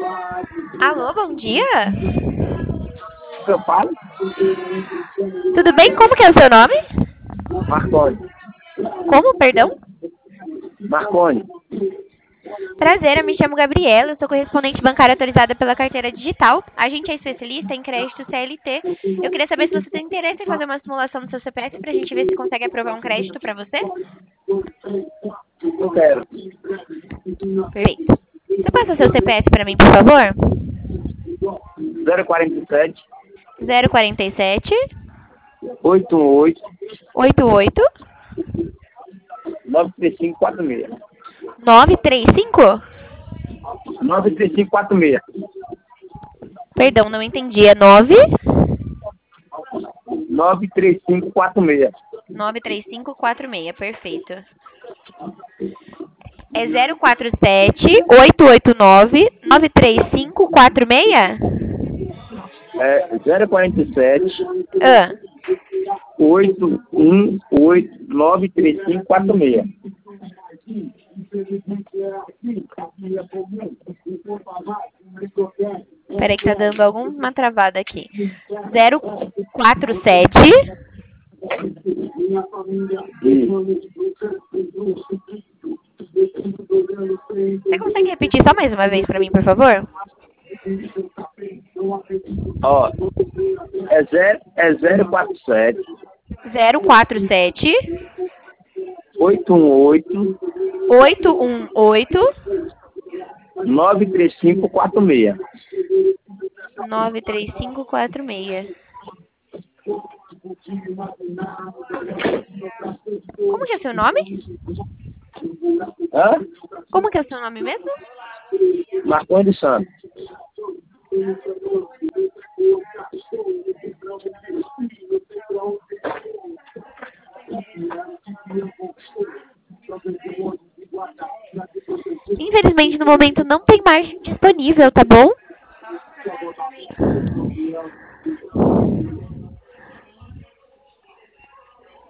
Alô, bom dia. Eu falo? Tudo bem? Como que é o seu nome? Marconi. Como, perdão? Marconi. Prazer, eu me chamo Gabriela, eu sou correspondente bancária autorizada pela carteira digital. A gente é especialista em crédito CLT. Eu queria saber se você tem interesse em fazer uma simulação do seu CPF pra gente ver se consegue aprovar um crédito pra você. Eu quero. Perfeito. Você passa seu CPF pra mim, por favor? 047 047 88 88 93546. 935? 93546. Perdão, não entendi. É 9? 93546. 93546, perfeito. É 047 889 93546? É 047 Ah, 818 93546. peraí que tá dando alguma travada aqui. 047. Você consegue repetir só mais uma vez pra mim, por favor? Ó, é 047 047 818 818 93546. 93546. Como que é o seu nome? Hã? Como que é o seu nome mesmo? Marconi de Santos. Infelizmente, no momento não tem margem disponível, tá bom?